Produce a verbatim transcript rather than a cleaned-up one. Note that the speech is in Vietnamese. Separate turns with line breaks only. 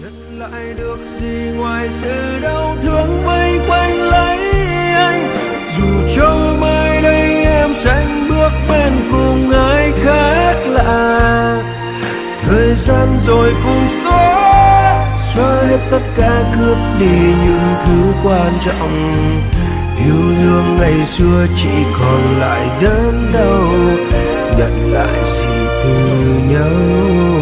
lại được gì ngoài sự đau thương vây quanh lấy anh, dù cho mai đây em sánh bước bên cùng ai khác lạ, thời gian rồi cũng xóa xóa hết tất cả, cướp đi những thứ quan trọng. Yêu thương ngày xưa chỉ còn lại đớn đau, nhận lại gì từ nhau.